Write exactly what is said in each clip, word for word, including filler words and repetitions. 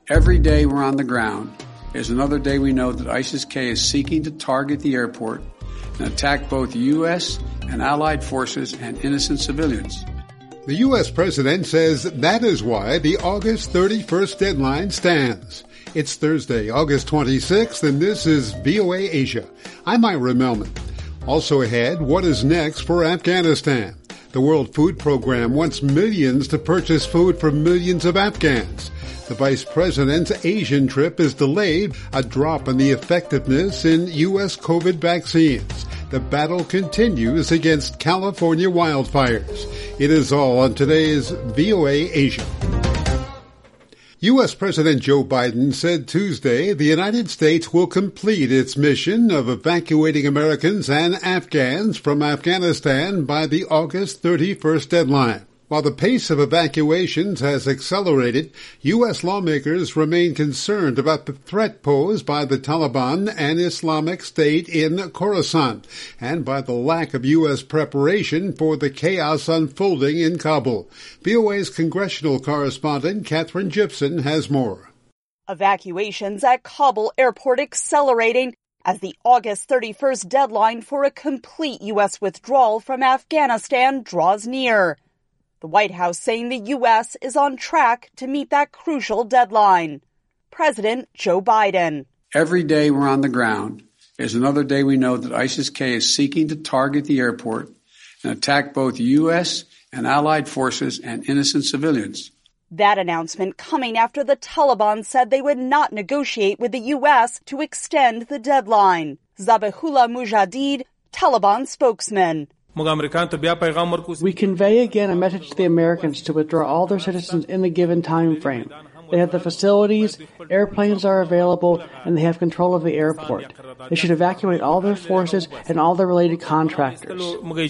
Every day we're on the ground is another day we know that ISIS-K is seeking to target the airport and attack both U S and allied forces and innocent civilians. The U S president says that is why the August thirty-first deadline stands. It's Thursday, August twenty-sixth, and this is V O A Asia. I'm Ira Melman. Also ahead, what is next for Afghanistan? The World Food Program wants millions to purchase food for millions of Afghans. The vice president's Asian trip is delayed, a drop in the effectiveness in U S COVID vaccines. The battle continues against California wildfires. It is all on today's V O A Asia. U S President Joe Biden said Tuesday the United States will complete its mission of evacuating Americans and Afghans from Afghanistan by the August thirty-first deadline. While the pace of evacuations has accelerated, U S lawmakers remain concerned about the threat posed by the Taliban and Islamic State in Khorasan, and by the lack of U S preparation for the chaos unfolding in Kabul. V O A's congressional correspondent Katherine Gibson has more. Evacuations at Kabul airport accelerating as the August thirty-first deadline for a complete U S withdrawal from Afghanistan draws near. The White House saying the U S is on track to meet that crucial deadline. President Joe Biden. Every day we're on the ground is another day we know that ISIS-K is seeking to target the airport and attack both U S and allied forces and innocent civilians. That announcement coming after the Taliban said they would not negotiate with the U S to extend the deadline. Zabihullah Mujahid, Taliban spokesman. We convey again a message to the Americans to withdraw all their citizens in the given time frame. They have the facilities, airplanes are available, and they have control of the airport. They should evacuate all their forces and all their related contractors.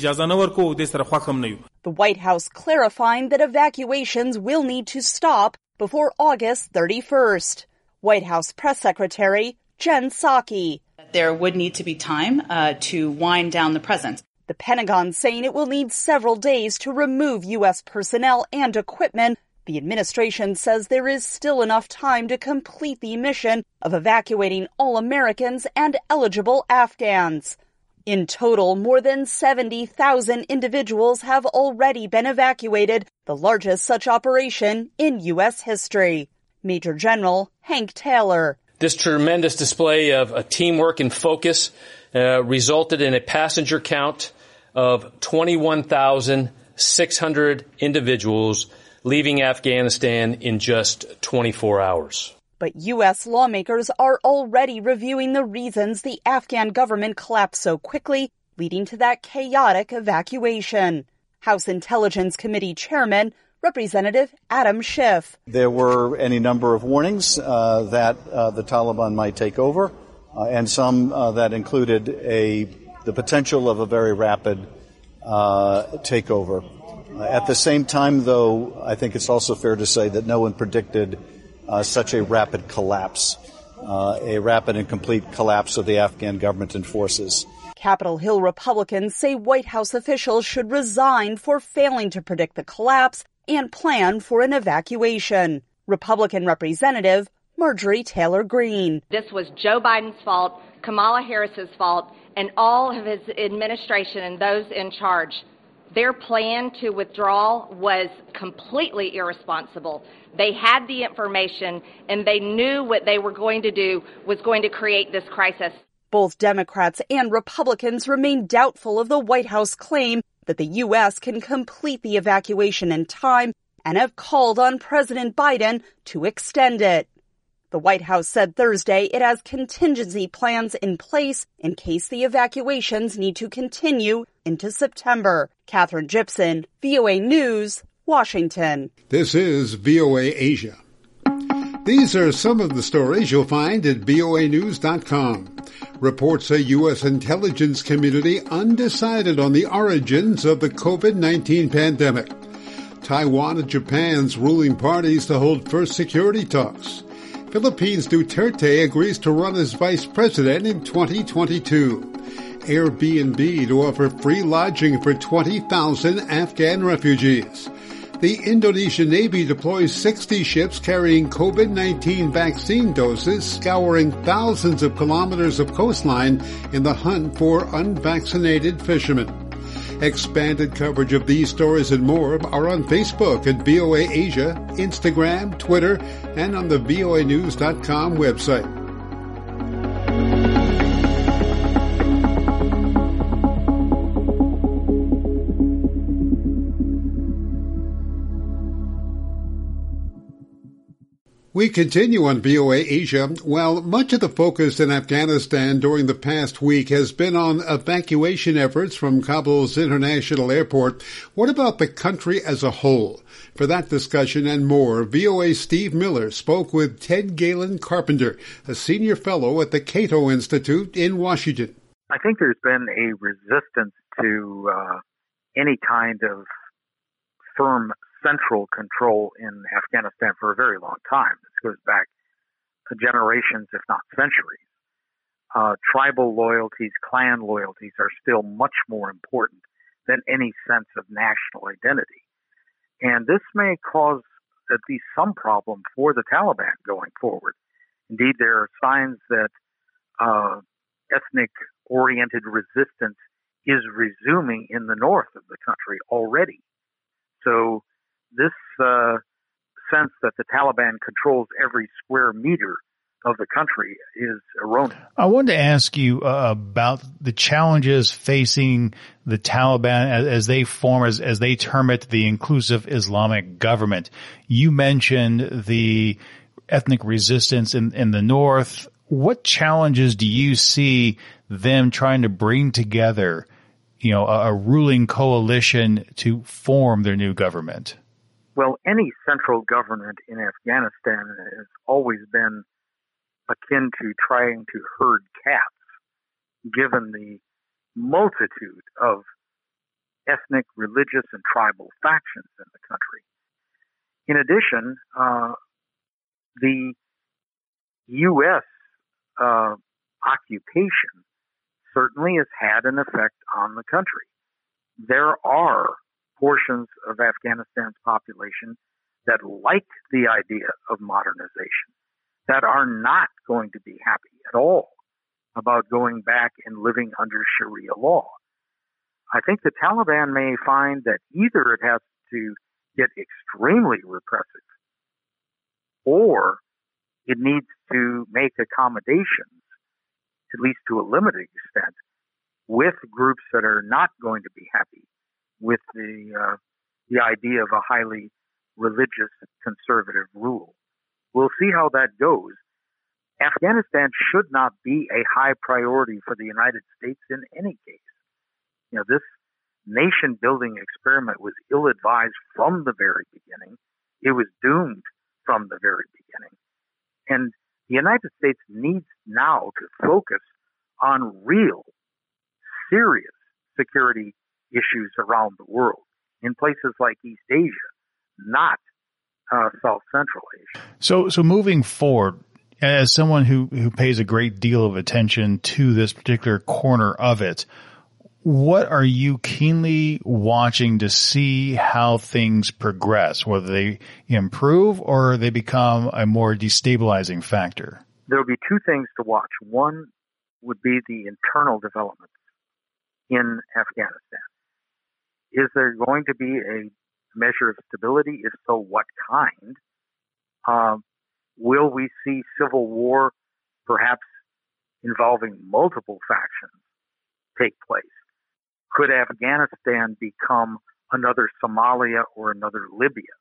The White House clarifying that evacuations will need to stop before August thirty-first. White House Press Secretary Jen Psaki. There would need to be time uh, to wind down the presence. The Pentagon saying it will need several days to remove U S personnel and equipment. The administration says there is still enough time to complete the mission of evacuating all Americans and eligible Afghans. In total, more than seventy thousand individuals have already been evacuated, the largest such operation in U S history. Major General Hank Taylor. This tremendous display of uh, teamwork and focus uh, resulted in a passenger count of twenty-one thousand six hundred individuals leaving Afghanistan in just twenty-four hours. But U S lawmakers are already reviewing the reasons the Afghan government collapsed so quickly, leading to that chaotic evacuation. House Intelligence Committee Chairman Representative Adam Schiff. There were any number of warnings uh, that uh, the Taliban might take over, uh, and some uh, that included a the potential of a very rapid uh, takeover. Uh, at the same time, though, I think it's also fair to say that no one predicted uh, such a rapid collapse, uh, a rapid and complete collapse of the Afghan government and forces. Capitol Hill Republicans say White House officials should resign for failing to predict the collapse and plan for an evacuation. Republican Representative Marjorie Taylor Greene. This was Joe Biden's fault, Kamala Harris's fault, and all of his administration and those in charge. Their plan to withdraw was completely irresponsible. They had the information, and they knew what they were going to do was going to create this crisis. Both Democrats and Republicans remain doubtful of the White House claim that the U S can complete the evacuation in time and have called on President Biden to extend it. The White House said Thursday it has contingency plans in place in case the evacuations need to continue into September. Katherine Gibson, V O A News, Washington. This is V O A Asia. These are some of the stories you'll find at V O A news dot com. Reports a U S intelligence community undecided on the origins of the COVID nineteen pandemic. Taiwan and Japan's ruling parties to hold first security talks. Philippines Duterte agrees to run as vice president in twenty twenty-two. Airbnb to offer free lodging for twenty thousand Afghan refugees. The Indonesian Navy deploys sixty ships carrying COVID nineteen vaccine doses, scouring thousands of kilometers of coastline in the hunt for unvaccinated fishermen. Expanded coverage of these stories and more are on Facebook at V O A Asia, Instagram, Twitter, and on the V O A news dot com website. We continue on V O A Asia. While much of the focus in Afghanistan during the past week has been on evacuation efforts from Kabul's international airport, what about the country as a whole? For that discussion and more, V O A's Steve Miller spoke with Ted Galen Carpenter, a senior fellow at the Cato Institute in Washington. I think there's been a resistance to uh, any kind of firm central control in Afghanistan for a very long time. This goes back to generations, if not centuries. Uh, tribal loyalties, clan loyalties are still much more important than any sense of national identity. And this may cause at least some problem for the Taliban going forward. Indeed, there are signs that uh, ethnic-oriented resistance is resuming in the north of the country already. So this uh, sense that the Taliban controls every square meter of the country is erroneous. I wanted to ask you uh, about the challenges facing the Taliban as, as they form, as, as they term it, the inclusive Islamic government. You mentioned the ethnic resistance in, in the north. What challenges do you see them trying to bring together, you know, a, a ruling coalition to form their new government? Well, any central government in Afghanistan has always been akin to trying to herd cats, given the multitude of ethnic, religious, and tribal factions in the country. In addition, uh, the U S uh, occupation certainly has had an effect on the country. There are portions of Afghanistan's population that like the idea of modernization, that are not going to be happy at all about going back and living under Sharia law. I think the Taliban may find that either it has to get extremely repressive or it needs to make accommodations, at least to a limited extent, with groups that are not going to be happy with the uh, the idea of a highly religious conservative rule. We'll see how that goes. Afghanistan should not be a high priority for the United States in any case. You know, this nation-building experiment was ill-advised from the very beginning. It was doomed from the very beginning. And the United States needs now to focus on real, serious security issues around the world in places like East Asia, not uh, South Central Asia. So, so moving forward, as someone who, who pays a great deal of attention to this particular corner of it, what are you keenly watching to see how things progress, whether they improve or they become a more destabilizing factor? There will be two things to watch. One would be the internal developments in Afghanistan. Is there going to be a measure of stability? If so, what kind? Um, will we see civil war, perhaps involving multiple factions, take place? Could Afghanistan become another Somalia or another Libya?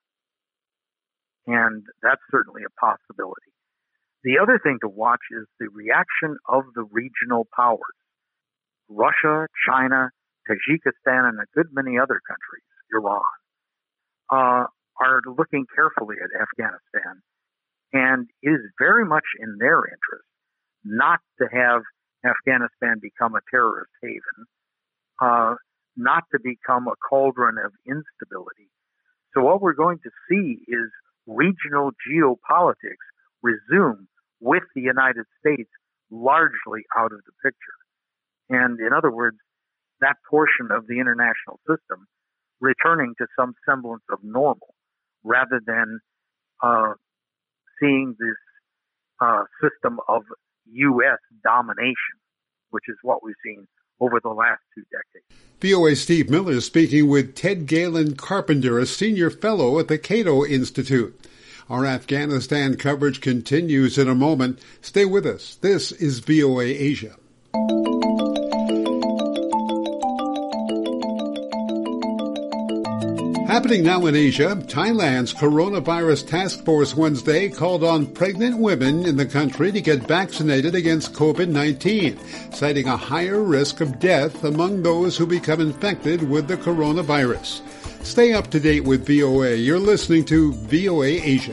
And that's certainly a possibility. The other thing to watch is the reaction of the regional powers. Russia, China, Tajikistan, and a good many other countries, Iran, uh, are looking carefully at Afghanistan. And it is very much in their interest not to have Afghanistan become a terrorist haven, uh, not to become a cauldron of instability. So what we're going to see is regional geopolitics resume with the United States largely out of the picture. And in other words, that portion of the international system returning to some semblance of normal. rather than uh, seeing this uh, system of U S domination, which is what we've seen over the last two decades. V O A's Steve Miller speaking with Ted Galen Carpenter, a senior fellow at the Cato Institute. Our Afghanistan coverage continues in a moment. Stay with us. This is V O A Asia. Happening now in Asia, Thailand's coronavirus task force Wednesday called on pregnant women in the country to get vaccinated against COVID nineteen, citing a higher risk of death among those who become infected with the coronavirus. Stay up to date with V O A. You're listening to V O A Asia.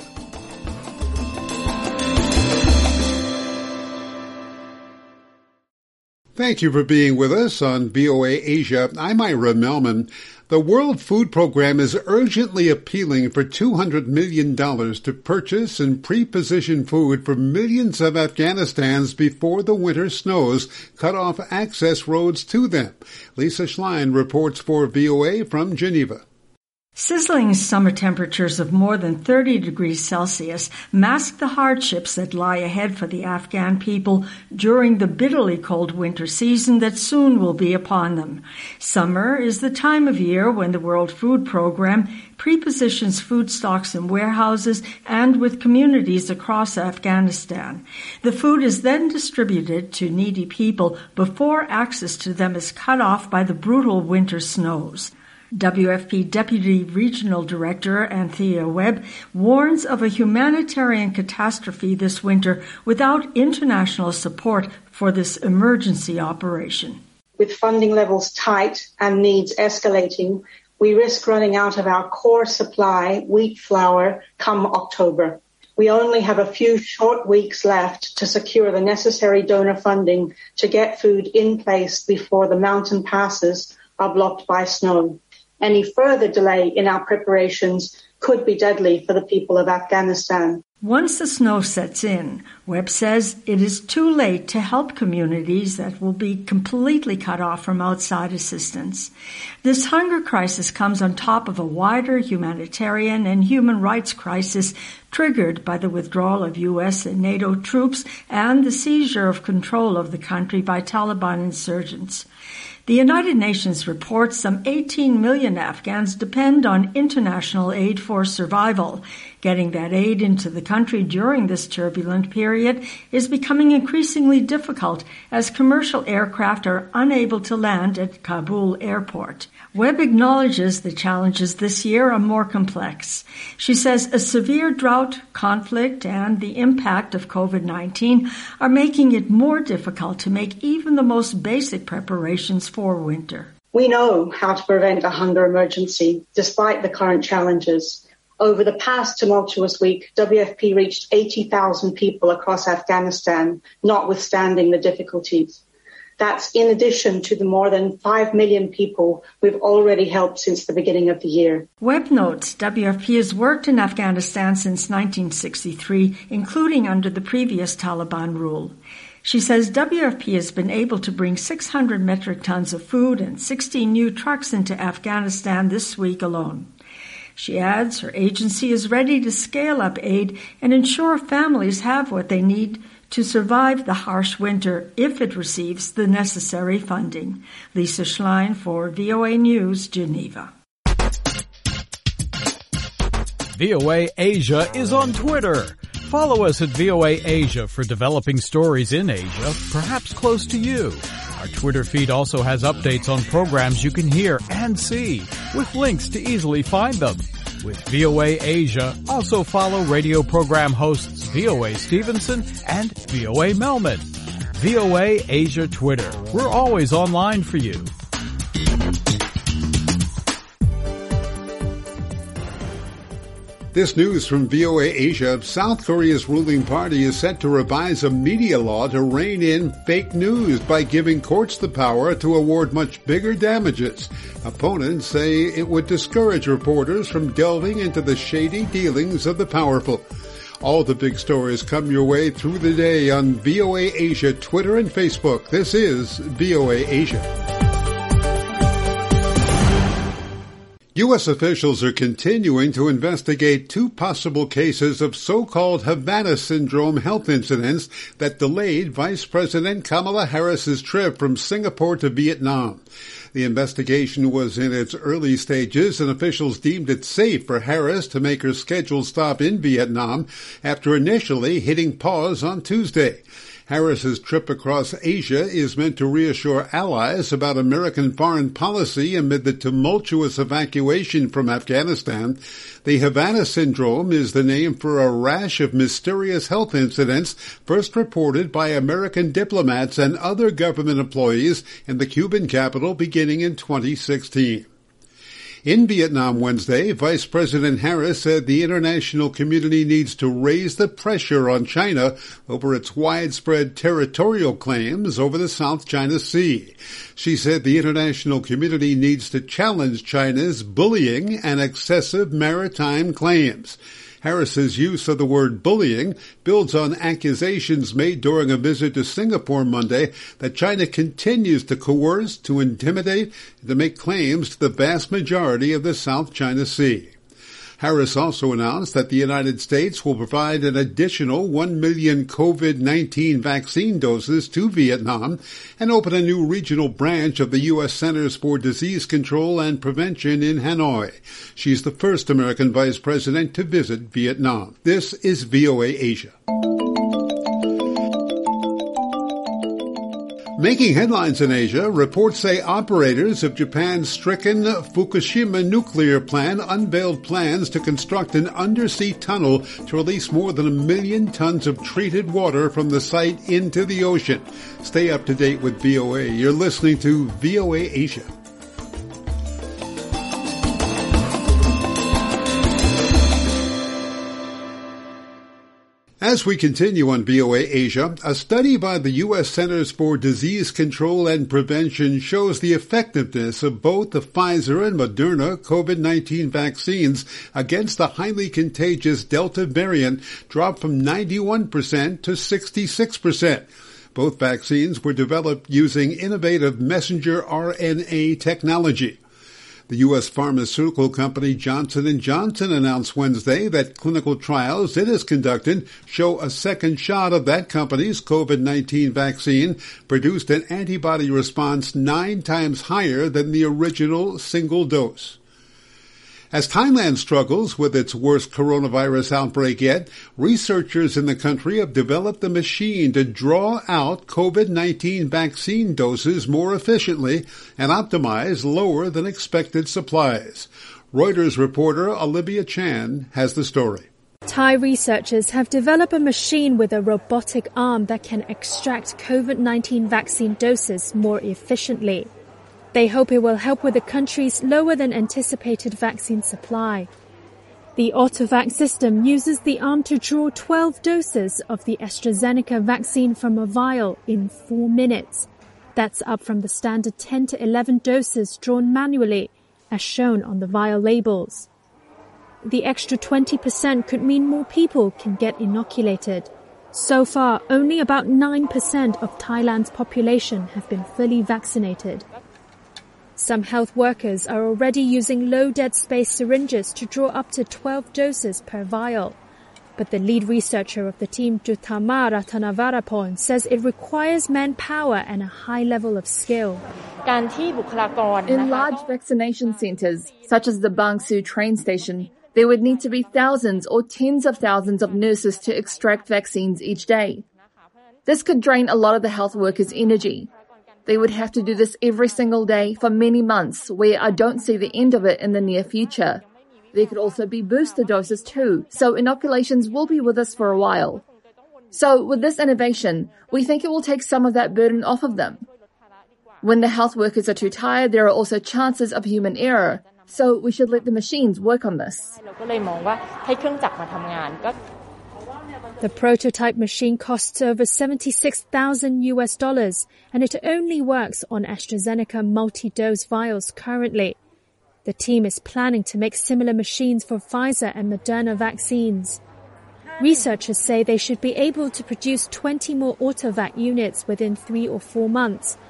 Thank you for being with us on V O A Asia. I'm Ira Melman. The World Food Program is urgently appealing for two hundred million dollars to purchase and pre-position food for millions of Afghanistans before the winter snows cut off access roads to them. Lisa Schlein reports for V O A from Geneva. Sizzling summer temperatures of more than thirty degrees Celsius mask the hardships that lie ahead for the Afghan people during the bitterly cold winter season that soon will be upon them. Summer is the time of year when the World Food Program prepositions food stocks in warehouses and with communities across Afghanistan. The food is then distributed to needy people before access to them is cut off by the brutal winter snows. W F P Deputy Regional Director Anthea Webb warns of a humanitarian catastrophe this winter without international support for this emergency operation. With funding levels tight and needs escalating, we risk running out of our core supply, wheat flour, come October. We only have a few short weeks left to secure the necessary donor funding to get food in place before the mountain passes are blocked by snow. Any further delay in our preparations could be deadly for the people of Afghanistan. Once the snow sets in, Webb says it is too late to help communities that will be completely cut off from outside assistance. This hunger crisis comes on top of a wider humanitarian and human rights crisis triggered by the withdrawal of U S and NATO troops and the seizure of control of the country by Taliban insurgents. The United Nations reports some eighteen million Afghans depend on international aid for survival. Getting that aid into the country during this turbulent period is becoming increasingly difficult as commercial aircraft are unable to land at Kabul airport. Webb acknowledges the challenges this year are more complex. She says a severe drought, conflict, and the impact of COVID nineteen are making it more difficult to make even the most basic preparations for winter. We know how to prevent a hunger emergency despite the current challenges. Over the past tumultuous week, W F P reached eighty thousand people across Afghanistan, notwithstanding the difficulties. That's in addition to the more than five million people we've already helped since the beginning of the year. Webb notes W F P has worked in Afghanistan since nineteen sixty-three, including under the previous Taliban rule. She says W F P has been able to bring six hundred metric tons of food and sixteen new trucks into Afghanistan this week alone. She adds her agency is ready to scale up aid and ensure families have what they need to survive the harsh winter if it receives the necessary funding. Lisa Schlein for V O A News, Geneva. V O A Asia is on Twitter. Follow us at V O A Asia for developing stories in Asia, perhaps close to you. Our Twitter feed also has updates on programs you can hear and see, with links to easily find them. With V O A Asia, also follow radio program hosts V O A Stevenson and V O A Melman. V O A Asia Twitter. We're always online for you. This news from V O A Asia. South Korea's ruling party is set to revise a media law to rein in fake news by giving courts the power to award much bigger damages. Opponents say it would discourage reporters from delving into the shady dealings of the powerful. All the big stories come your way through the day on V O A Asia, Twitter and Facebook. This is V O A Asia. U S officials are continuing to investigate two possible cases of so-called Havana syndrome health incidents that delayed Vice President Kamala Harris's trip from Singapore to Vietnam. The investigation was in its early stages, and officials deemed it safe for Harris to make her scheduled stop in Vietnam after initially hitting pause on Tuesday. Harris's trip across Asia is meant to reassure allies about American foreign policy amid the tumultuous evacuation from Afghanistan. The Havana syndrome is the name for a rash of mysterious health incidents first reported by American diplomats and other government employees in the Cuban capital beginning in twenty sixteen. In Vietnam Wednesday, Vice President Harris said the international community needs to raise the pressure on China over its widespread territorial claims over the South China Sea. She said the international community needs to challenge China's bullying and excessive maritime claims. Harris's use of the word bullying builds on accusations made during a visit to Singapore Monday that China continues to coerce, to intimidate, and to make claims to the vast majority of the South China Sea. Harris also announced that the United States will provide an additional one million COVID nineteen vaccine doses to Vietnam and open a new regional branch of the U S Centers for Disease Control and Prevention in Hanoi. She's the first American vice president to visit Vietnam. This is V O A Asia. Making headlines in Asia, reports say operators of Japan's stricken Fukushima nuclear plant unveiled plans to construct an undersea tunnel to release more than a million tons of treated water from the site into the ocean. Stay up to date with V O A. You're listening to V O A Asia. As we continue on V O A Asia, a study by the U S Centers for Disease Control and Prevention shows the effectiveness of both the Pfizer and Moderna COVID nineteen vaccines against the highly contagious Delta variant dropped from ninety-one percent to sixty-six percent. Both vaccines were developed using innovative messenger R N A technology. The U S pharmaceutical company Johnson and Johnson announced Wednesday that clinical trials it has conducted show a second shot of that company's COVID nineteen vaccine produced an antibody response nine times higher than the original single dose. As Thailand struggles with its worst coronavirus outbreak yet, researchers in the country have developed a machine to draw out COVID nineteen vaccine doses more efficiently and optimize lower than expected supplies. Reuters reporter Olivia Chan has the story. Thai researchers have developed a machine with a robotic arm that can extract COVID nineteen vaccine doses more efficiently. They hope it will help with the country's lower than anticipated vaccine supply. The AutoVac system uses the arm to draw twelve doses of the AstraZeneca vaccine from a vial in four minutes. That's up from the standard ten to eleven doses drawn manually, as shown on the vial labels. The extra twenty percent could mean more people can get inoculated. So far, only about nine percent of Thailand's population have been fully vaccinated. Some health workers are already using low dead space syringes to draw up to twelve doses per vial. But the lead researcher of the team, Juthama Ratanavarapon, says it requires manpower and a high level of skill. In large vaccination centres, such as the Bang Sue train station, there would need to be thousands or tens of thousands of nurses to extract vaccines each day. This could drain a lot of the health workers' energy. They would have to do this every single day for many months, where I don't see the end of it in the near future. There could also be booster doses too, so inoculations will be with us for a while. So with this innovation, we think it will take some of that burden off of them. When the health workers are too tired, there are also chances of human error, so we should let the machines work on this. The prototype machine costs over seventy-six thousand U S dollars, and it only works on AstraZeneca multi-dose vials currently. The team is planning to make similar machines for Pfizer and Moderna vaccines. Researchers say they should be able to produce twenty more AutoVac units within three or four months,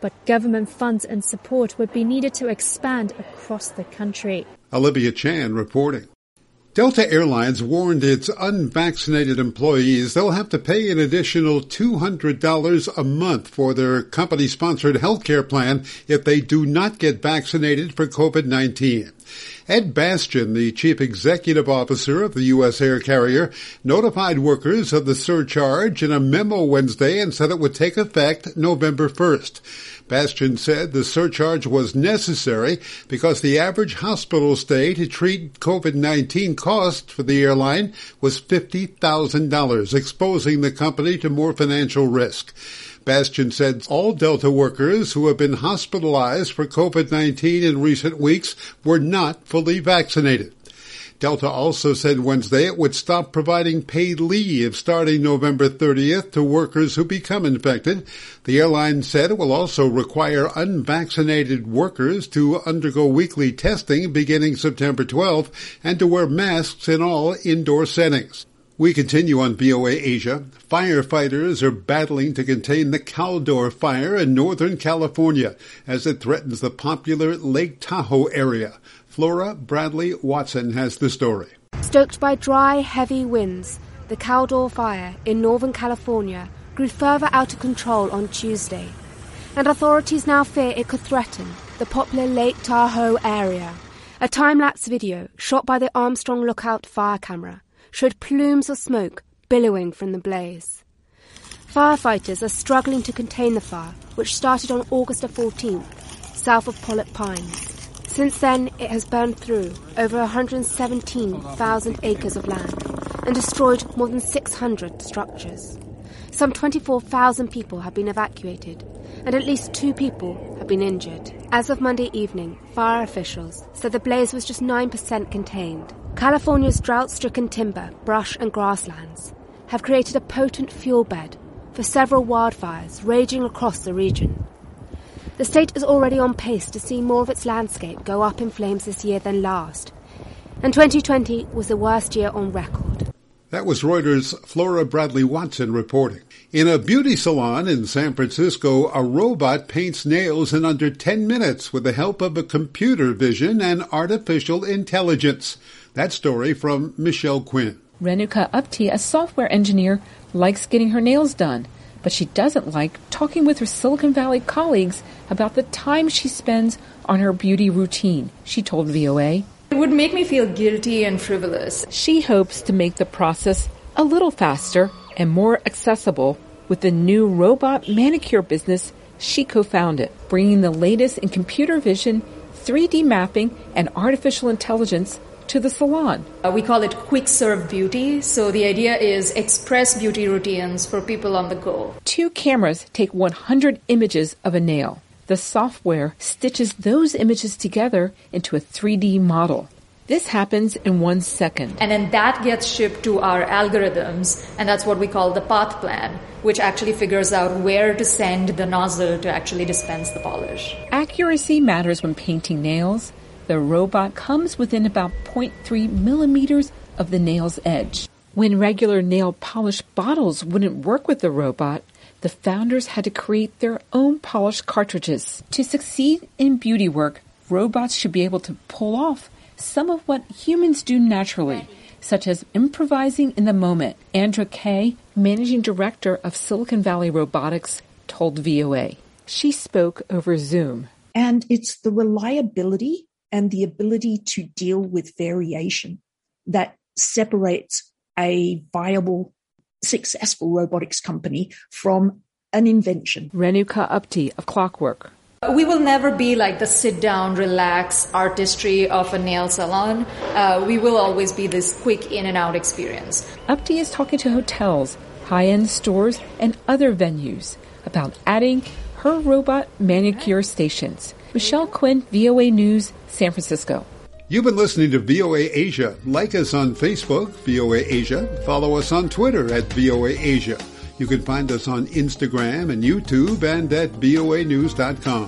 but government funds and support would be needed to expand across the country. Olivia Chan reporting. Delta Airlines warned its unvaccinated employees they'll have to pay an additional two hundred dollars a month for their company-sponsored healthcare plan if they do not get vaccinated for COVID nineteen. Ed Bastian, the chief executive officer of the U S air carrier, notified workers of the surcharge in a memo Wednesday and said it would take effect November first. Bastian said the surcharge was necessary because the average hospital stay to treat COVID nineteen cost for the airline was fifty thousand dollars, exposing the company to more financial risk. Bastian said all Delta workers who have been hospitalized for COVID nineteen in recent weeks were not fully vaccinated. Delta also said Wednesday it would stop providing paid leave starting November thirtieth to workers who become infected. The airline said it will also require unvaccinated workers to undergo weekly testing beginning September twelfth and to wear masks in all indoor settings. We continue on V O A Asia. Firefighters are battling to contain the Caldor fire in Northern California as it threatens the popular Lake Tahoe area. Flora Bradley Watson has the story. Stoked by dry, heavy winds, the Caldor fire in Northern California grew further out of control on Tuesday, and authorities now fear it could threaten the popular Lake Tahoe area. A time-lapse video shot by the Armstrong Lookout fire camera showed plumes of smoke billowing from the blaze. Firefighters are struggling to contain the fire, which started on August the fourteenth, south of Pollock Pines. Since then, it has burned through over one hundred seventeen thousand acres of land and destroyed more than six hundred structures. Some twenty-four thousand people have been evacuated, and at least two people have been injured. As of Monday evening, fire officials said the blaze was just nine percent contained. California's drought-stricken timber, brush and grasslands have created a potent fuel bed for several wildfires raging across the region. The state is already on pace to see more of its landscape go up in flames this year than last, and twenty twenty was the worst year on record. That was Reuters' Flora Bradley Watson reporting. In a beauty salon in San Francisco, a robot paints nails in under ten minutes with the help of a computer vision and artificial intelligence. That story from Michelle Quinn. Renuka Upti, a software engineer, likes getting her nails done, but she doesn't like talking with her Silicon Valley colleagues about the time she spends on her beauty routine, she told V O A. It would make me feel guilty and frivolous. She hopes to make the process a little faster and more accessible with the new robot manicure business she co-founded, bringing the latest in computer vision, three D mapping, and artificial intelligence to the salon. Uh, we call it quick serve beauty. So the idea is express beauty routines for people on the go. Two cameras take one hundred images of a nail. The software stitches those images together into a three D model. This happens in one second. And then that gets shipped to our algorithms, and that's what we call the path plan, which actually figures out where to send the nozzle to actually dispense the polish. Accuracy matters when painting nails. The robot comes within about zero point three millimeters of the nail's edge. When regular nail polish bottles wouldn't work with the robot, the founders had to create their own polish cartridges. To succeed in beauty work, robots should be able to pull off some of what humans do naturally, such as improvising in the moment. Andra Kay, managing director of Silicon Valley Robotics, told V O A. She spoke over Zoom. And it's the reliability and the ability to deal with variation that separates a viable, successful robotics company from an invention. Renuka Upti of Clockwork. We will never be like the sit-down, relax artistry of a nail salon. Uh, we will always be this quick in-and-out experience. Upti is talking to hotels, high-end stores, and other venues about adding her robot manicure stations. Michelle Quinn, V O A News, San Francisco. You've been listening to V O A Asia. Like us on Facebook, V O A Asia. Follow us on Twitter at V O A Asia. You can find us on Instagram and YouTube and at V O A news dot com.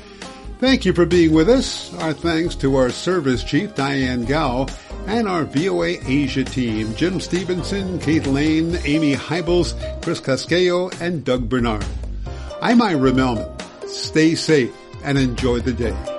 Thank you for being with us. Our thanks to our service chief, Diane Gao, and our V O A Asia team, Jim Stevenson, Kate Lane, Amy Hybels, Chris Casquejo, and Doug Bernard. I'm Ira Melman. stay safe, and enjoy the day.